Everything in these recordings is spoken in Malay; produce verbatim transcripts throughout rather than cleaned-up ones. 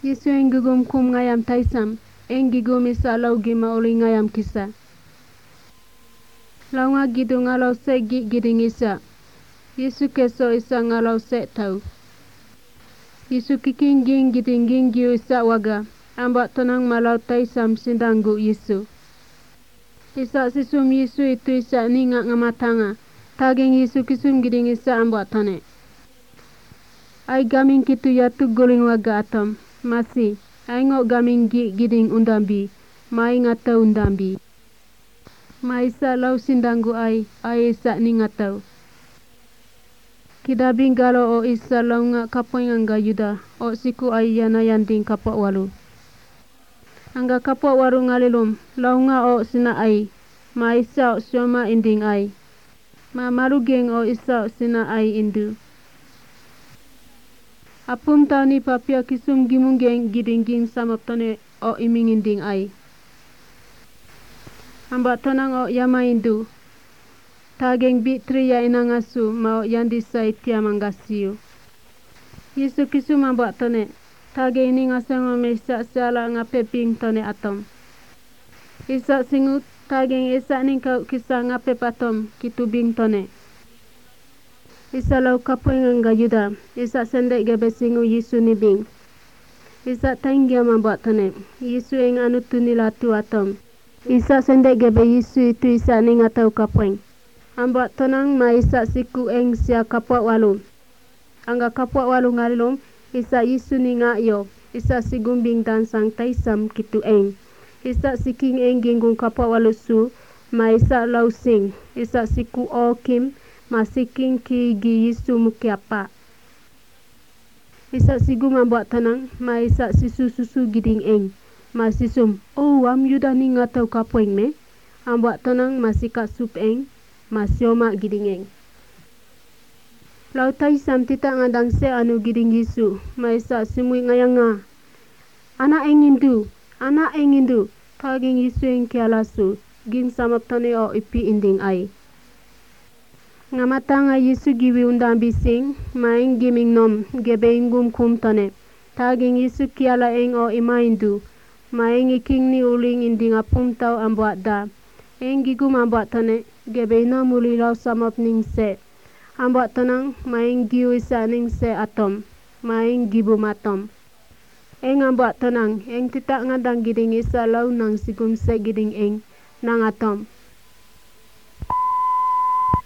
Yesu eng gugum kum ngayam taisam, eng gigum isa lau gima uli ngayam kisa. Lau nga gidu ngalau se gi giding isa. Yesu keso isa ngalau se tau. Yesu kiking ging giding ging giu isa waga, amba tonang malau taisam sindanggu Yesu. Isa sisum Yesu itu isa ninga ngamatanga, taging Yesu kisum giding isa amba tane. Ay gaming kitu yatu guling waga atom, masih, ay ngok gaming gi giding undambi, mai ngata undambi. Mai isa lau sindanggu ay, ay isa ningatau. Kidabing galo o isa lau nga kapoy nga yuda, o siku ay yana yanding kapok walu. Angga kapok waru ngalilum, lau nga o sina ay, ma isa o sioma inding ay. Ma marugeng o isa o sina ay indu. Apum tau ni papia kisum gimunggeng gidingging samap tone o iming inding ay. Amba tonang o yama indu. Tageng bitri ya inangasu mau yandi say tia manggasiu. Yesu kisum amba tone. Tage ini ngasang o mesa siala ngape ping tone atom. Isa singut tageng isa ningkau kisah ngape patom kitu bing tone. Isa lau kapoy nga yuda. Isa sendek gebe singu Yesu ni bing. Isa tanggia mamba tone. Yesu eng anu tunila tu atom. Isa sendek gebe Yesu itu isa ningatau kapoy. Amba tonang ma isa siku eng sia kapok walu. Angga kapok walu ngalilum, isa Yesu ninga yo. Isa sigumbing dan sang taisam kitu eng. Isa siking eng ginggung kapok walu su, ma isa lau sing. Isa siku o kim, ma siking ki gi Yesu mukiapa. Isa sigu mambuat tenang, ma isa sisu susu giding eng. Ma sisum, oh am yuda ningatau kapoing me. Ambuat tenang ma sika sup eng. Masioma giding eng. Lau taisam tita ngadang se anu giding Yesu. Maisa simui ngayanga. Anak eng indu. Anak eng indu. Paging Yesu eng kialasu. Ging samap tane o ipi inding ay. Ngamatanga Yesu giwi undang bising. Maing giming nom. Gebe ingum kum tane. Taging Yesu kiala eng o ima indu. Maing iking ni uling inding apum tau ambuat da. Eng gigum ambuat tane. Gebe ina muli lau samap ning se. Ambuat tenang, maing giu isa ning se atom. Maing gibu matom. Eng ambuat tenang, eng titak ngadang giding isa lau nang sigum se giding eng. Nang atom.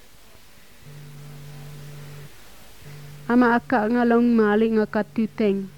Ama akak ngalong malik ngakatuteng.